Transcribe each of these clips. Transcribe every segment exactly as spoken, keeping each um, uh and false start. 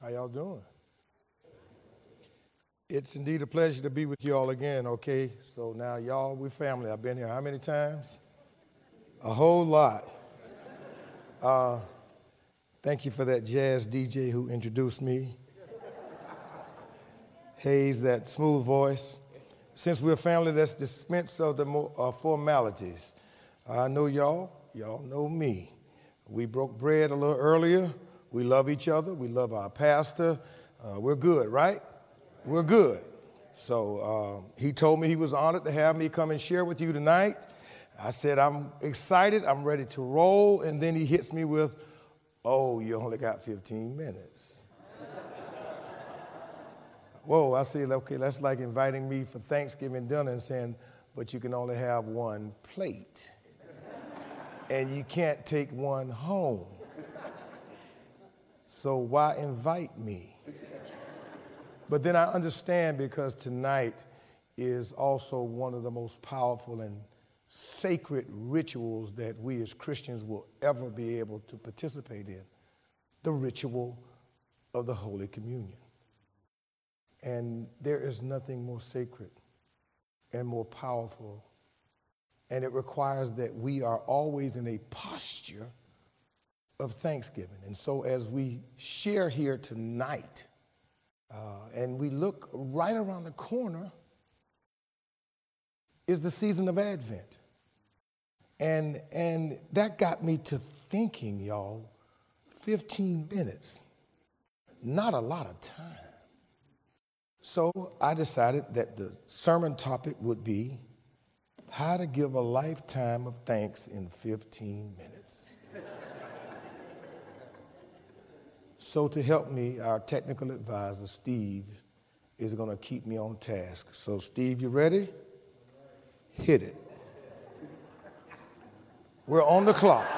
How y'all doing? It's indeed a pleasure to be with you all again, okay? So now, y'all, we're family. I've been here how many times? A whole lot. Uh, thank you for that jazz D J who introduced me. Hayes, that smooth voice. Since we're a family, let's dispense of the mo- uh, formalities. I know y'all. Y'all know me. We broke bread a little earlier. We love each other. We love our pastor. Uh, we're good, right? We're good. So uh, he told me he was honored to have me come and share with you tonight. I said, I'm excited. I'm ready to roll. And then he hits me with, oh, you only got fifteen minutes. Whoa, I said, okay, that's like inviting me for Thanksgiving dinner and saying, but you can only have one plate. And you can't take one home. So why invite me? But then I understand because tonight is also one of the most powerful and sacred rituals that we as Christians will ever be able to participate in, the ritual of the Holy Communion. And there is nothing more sacred and more powerful, and it requires that we are always in a posture of thanksgiving. And so as we share here tonight, uh, and we look right around the corner, is the season of Advent. And, and that got me to thinking, y'all, fifteen minutes, not a lot of time. So I decided that the sermon topic would be how to give a lifetime of thanks in fifteen minutes. So to help me, our technical advisor, Steve, is going to keep me on task. So Steve, you ready? Hit it. We're on the clock.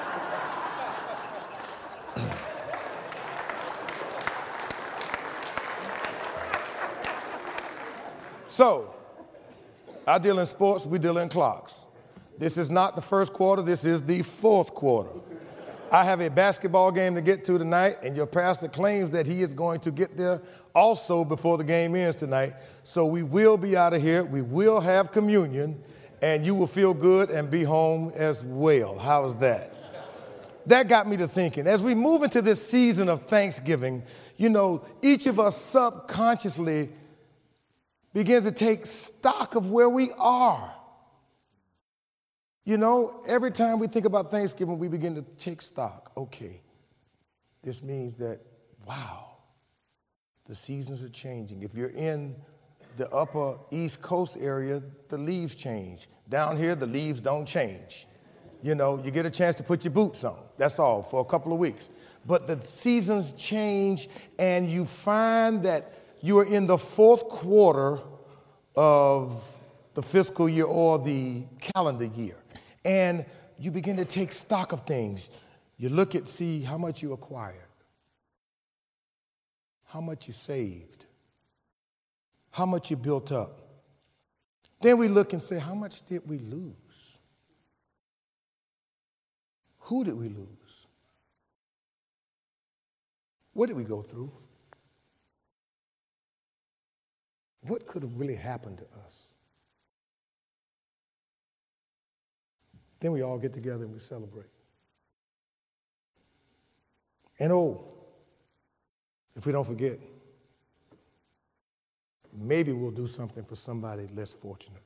So, I deal in sports, we deal in clocks. This is not the first quarter, this is the fourth quarter. I have a basketball game to get to tonight, and your pastor claims that he is going to get there also before the game ends tonight. So we will be out of here, we will have communion, and you will feel good and be home as well. How is that? That got me to thinking. As we move into this season of Thanksgiving, you know, each of us subconsciously begins to take stock of where we are. You know, every time we think about Thanksgiving, we begin to take stock. Okay, this means that, wow, the seasons are changing. If you're in the upper East Coast area, the leaves change. Down here, the leaves don't change. You know, you get a chance to put your boots on. That's all, for a couple of weeks. But the seasons change, and you find that you are in the fourth quarter of the fiscal year or the calendar year. And you begin to take stock of things. You look at, see how much you acquired, how much you saved, how much you built up. Then we look and say, how much did we lose? Who did we lose? What did we go through? What could have really happened to us? Then we all get together and we celebrate. And oh, if we don't forget, maybe we'll do something for somebody less fortunate.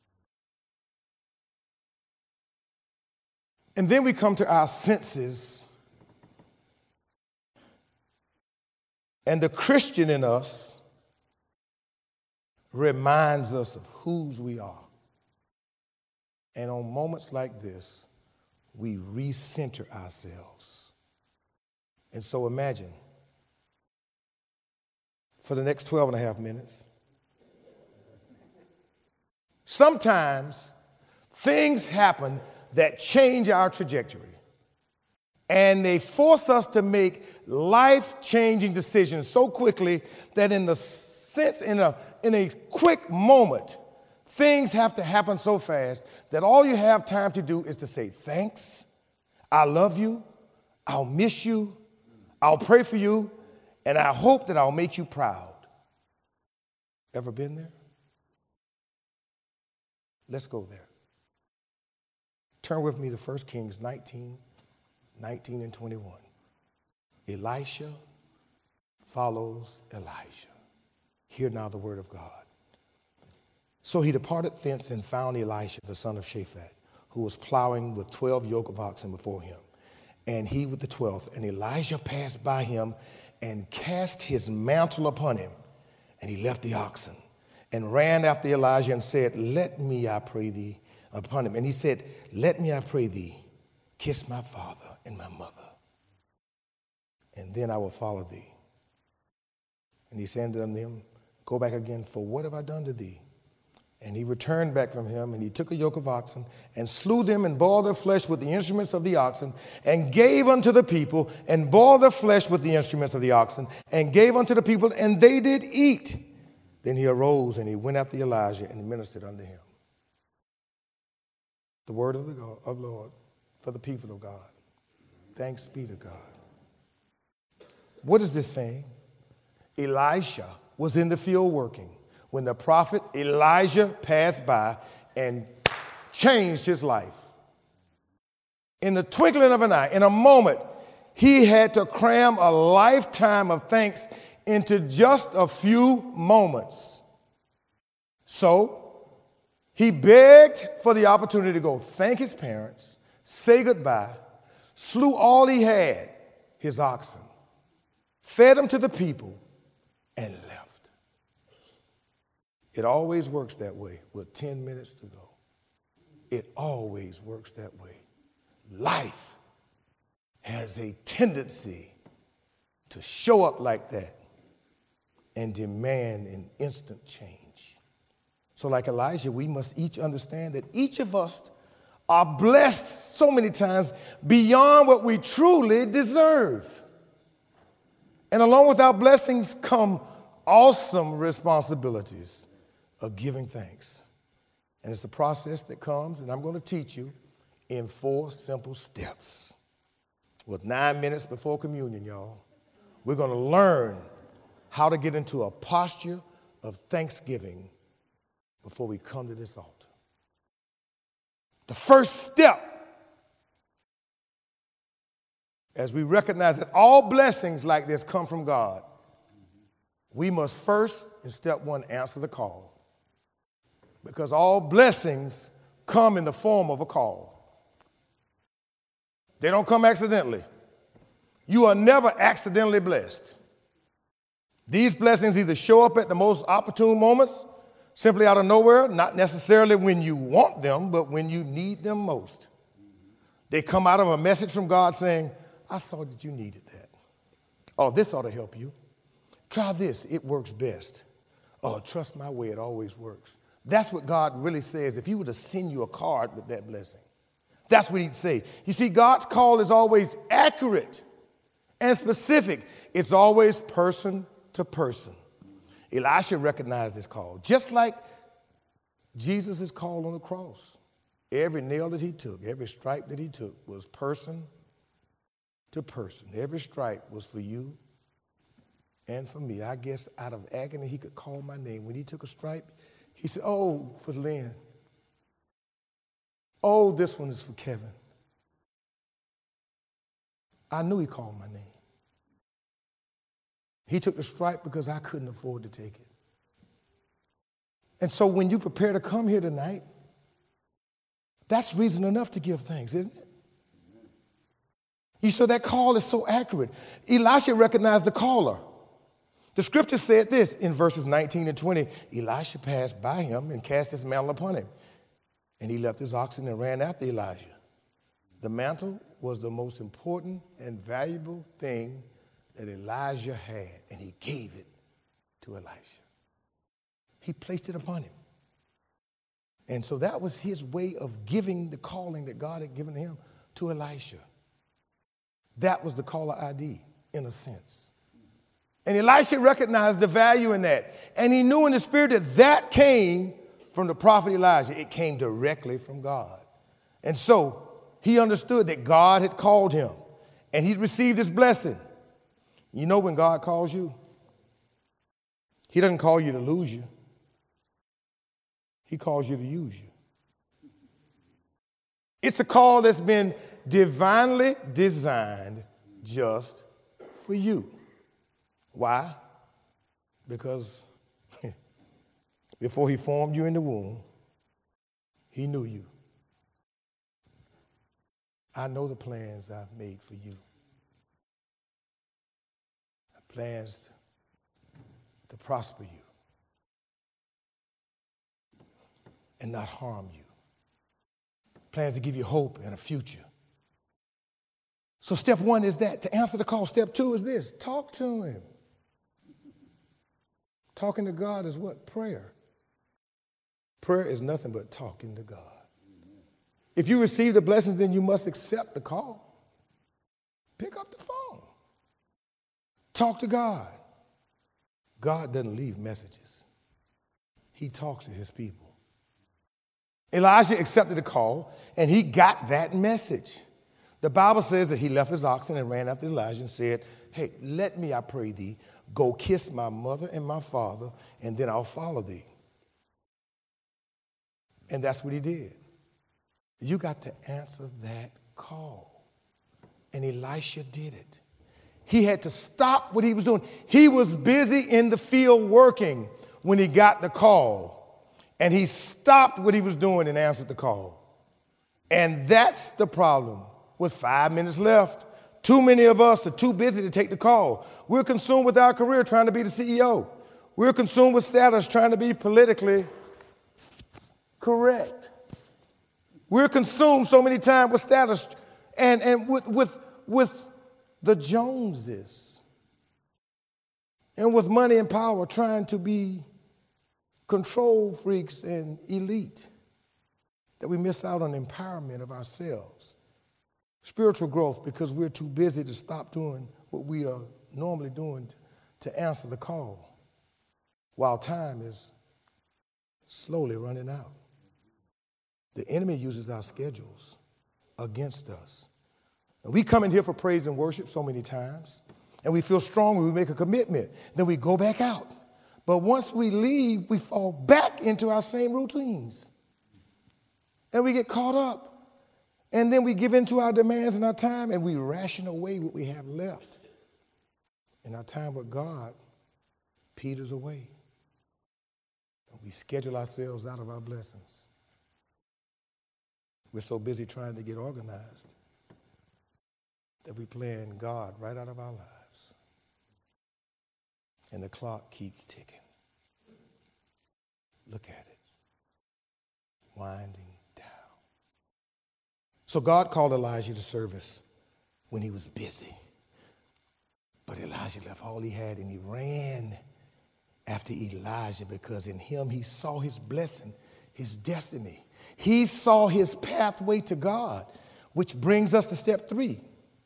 And then we come to our senses, and the Christian in us reminds us of whose we are. And on moments like this, we recenter ourselves. And so imagine, for the next twelve and a half minutes, sometimes things happen that change our trajectory. And they force us to make life-changing decisions so quickly that in the sense, in a, in a quick moment, things have to happen so fast that all you have time to do is to say, thanks, I love you, I'll miss you, I'll pray for you, and I hope that I'll make you proud. Ever been there? Let's go there. Turn with me to First Kings nineteen, nineteen and twenty-one. Elisha follows Elijah. Hear now the word of God. So he departed thence and found Elisha, the son of Shaphat, who was plowing with twelve yoke of oxen before him, and he with the twelfth. And Elijah passed by him and cast his mantle upon him, and he left the oxen and ran after Elijah and said, let me, I pray thee, upon him. And he said, let me, I pray thee, kiss my father and my mother, and then I will follow thee. And he said unto them, go back again, for what have I done to thee? And he returned back from him, and he took a yoke of oxen, and slew them, and boiled their flesh with the instruments of the oxen, and gave unto the people, and boiled their flesh with the instruments of the oxen, and gave unto the people, and they did eat. Then he arose, and he went after Elijah, and ministered unto him. The word of the God, of Lord for the people of God. Thanks be to God. What is this saying? Elisha was in the field working when the prophet Elijah passed by and changed his life. In the twinkling of an eye, in a moment, he had to cram a lifetime of thanks into just a few moments. So he begged for the opportunity to go thank his parents, say goodbye, slew all he had, his oxen, fed them to the people, and left. It always works that way with ten minutes to go. It always works that way. Life has a tendency to show up like that and demand an instant change. So like Elijah, we must each understand that each of us are blessed so many times beyond what we truly deserve. And along with our blessings come awesome responsibilities of giving thanks. And it's a process that comes, and I'm going to teach you in four simple steps. With nine minutes before communion, y'all, we're going to learn how to get into a posture of thanksgiving before we come to this altar. The first step, as we recognize that all blessings like this come from God, we must first, in step one, answer the call. Because all blessings come in the form of a call. They don't come accidentally. You are never accidentally blessed. These blessings either show up at the most opportune moments, simply out of nowhere, not necessarily when you want them, but when you need them most. They come out of a message from God saying, I saw that you needed that. Oh, this ought to help you. Try this, it works best. Oh, trust my way, it always works. That's what God really says if he were to send you a card with that blessing. That's what he'd say. You see, God's call is always accurate and specific. It's always person to person. Elisha recognized this call, just like Jesus' call on the cross. Every nail that he took, every stripe that he took was person to person. Every stripe was for you and for me. I guess out of agony, he could call my name. When he took a stripe, he said, oh, for Lynn. Oh, this one is for Kevin. I knew he called my name. He took the stripe because I couldn't afford to take it. And so when you prepare to come here tonight, that's reason enough to give thanks, isn't it? You saw that call is so accurate. Elisha recognized the caller. The scripture said this in verses nineteen and twenty. Elisha passed by him and cast his mantle upon him. And he left his oxen and ran after Elijah. The mantle was the most important and valuable thing that Elijah had, and he gave it to Elisha. He placed it upon him. And so that was his way of giving the calling that God had given him to Elisha. That was the caller I D, in a sense. And Elisha recognized the value in that. And he knew in the spirit that that came from the prophet Elijah. It came directly from God. And so he understood that God had called him, and he'd received his blessing. You know when God calls you, he doesn't call you to lose you. He calls you to use you. It's a call that's been divinely designed just for you. Why? Because before he formed you in the womb, he knew you. I know the plans I've made for you. Plans to, to prosper you and not harm you. Plans to give you hope and a future. So step one is that, to answer the call. Step two is this: talk to him. Talking to God is what? Prayer. Prayer is nothing but talking to God. If you receive the blessings, then you must accept the call. Pick up the phone. Talk to God. God doesn't leave messages. He talks to his people. Elijah accepted the call, and he got that message. The Bible says that he left his oxen and ran after Elijah and said, hey, let me, I pray thee, go kiss my mother and my father, and then I'll follow thee. And that's what he did. You got to answer that call. And Elisha did it. He had to stop what he was doing. He was busy in the field working when he got the call. And he stopped what he was doing and answered the call. And that's the problem with five minutes left. Too many of us are too busy to take the call. We're consumed with our career trying to be the C E O. We're consumed with status trying to be politically correct. We're consumed so many times with status and, and with, with, with the Joneses and with money and power trying to be control freaks and elite that we miss out on empowerment of ourselves. Spiritual growth because we're too busy to stop doing what we are normally doing to answer the call while time is slowly running out. The enemy uses our schedules against us. And we come in here for praise and worship so many times, and we feel strong when we make a commitment. Then we go back out. But once we leave, we fall back into our same routines. And we get caught up. And then we give in to our demands and our time, and we ration away what we have left. And our time with God peters away. And we schedule ourselves out of our blessings. We're so busy trying to get organized that we plan God right out of our lives. And the clock keeps ticking. Look at it. Winding down. So God called Elijah to service when he was busy. But Elijah left all he had and he ran after Elijah because in him he saw his blessing, his destiny. He saw his pathway to God, which brings us to step three.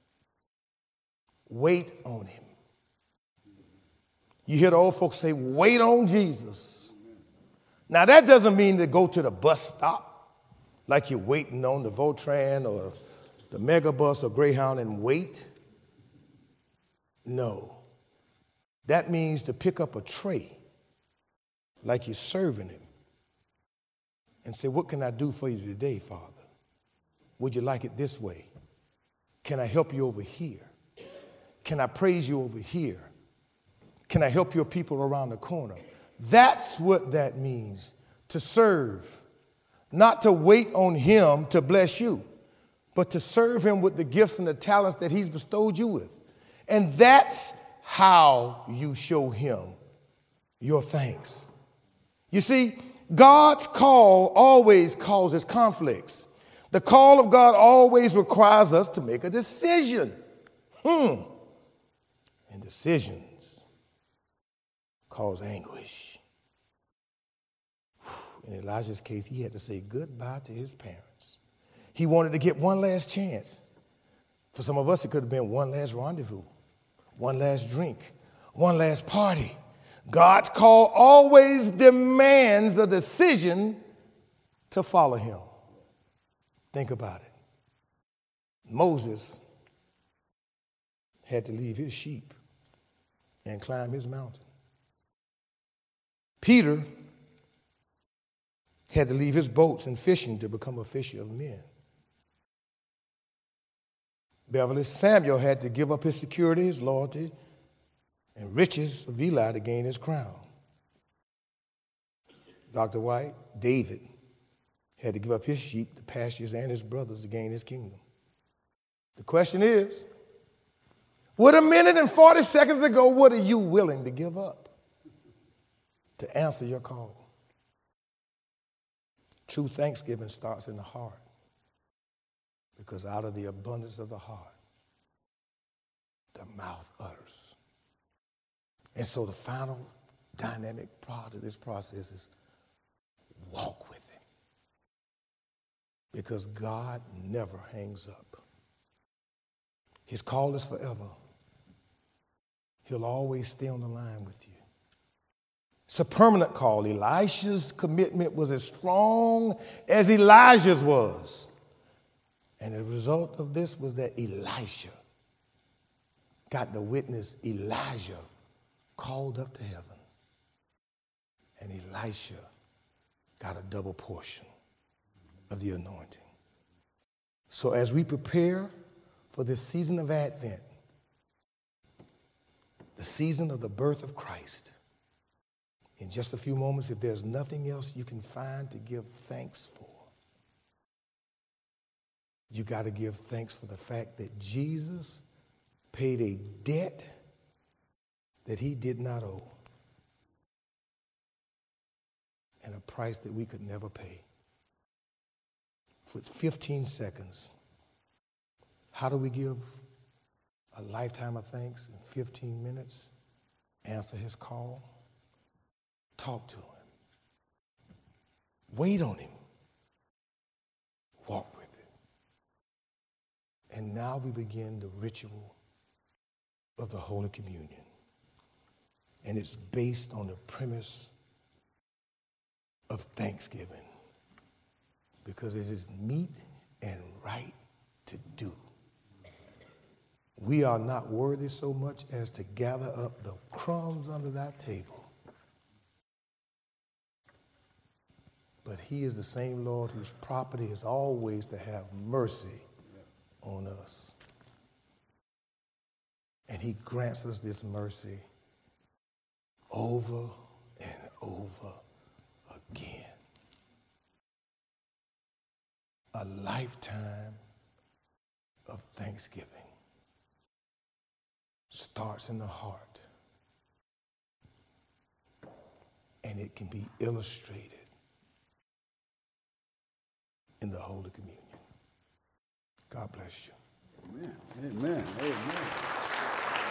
Wait on him. You hear the old folks say, wait on Jesus. Now, that doesn't mean to go to the bus stop like you're waiting on the Voltran or the Megabus or Greyhound and wait. No. That means to pick up a tray like you're serving him and say, what can I do for you today, Father? Would you like it this way? Can I help you over here? Can I praise you over here? Can I help your people around the corner? That's what that means, to serve. Not to wait on him to bless you, but to serve him with the gifts and the talents that he's bestowed you with. And that's how you show him your thanks. You see, God's call always causes conflicts. The call of God always requires us to make a decision. Hmm. And decisions cause anguish. In Elijah's case, he had to say goodbye to his parents. He wanted to get one last chance. For some of us, it could have been one last rendezvous, one last drink, one last party. God's call always demands a decision to follow him. Think about it. Moses had to leave his sheep and climb his mountain. Peter had to leave his boats and fishing to become a fisher of men. Beverly, Samuel had to give up his security, his loyalty, and riches of Eli to gain his crown. Doctor White, David had to give up his sheep, the pastures, and his brothers to gain his kingdom. The question is, what a minute and forty seconds ago, what are you willing to give up to answer your call? True thanksgiving starts in the heart, because out of the abundance of the heart, the mouth utters. And so the final dynamic part of this process is walk with him, because God never hangs up. His call is forever. He'll always stay on the line with you. It's a permanent call. Elisha's commitment was as strong as Elijah's was. And the result of this was that Elisha got to witness Elijah called up to heaven. And Elisha got a double portion of the anointing. So as we prepare for this season of Advent, the season of the birth of Christ, in just a few moments, if there's nothing else you can find to give thanks for, you got to give thanks for the fact that Jesus paid a debt that he did not owe, and a price that we could never pay. For fifteen seconds, how do we give a lifetime of thanks in fifteen minutes? Answer his call. Talk to him. Wait on him. Walk with him. And now we begin the ritual of the Holy Communion. And it's based on the premise of thanksgiving, because it is meet and right to do. We are not worthy so much as to gather up the crumbs under that table. But he is the same Lord whose property is always to have mercy on us. And he grants us this mercy over and over again. A lifetime of thanksgiving starts in the heart, and it can be illustrated in the Holy Communion. God bless you. Amen. Amen. Amen.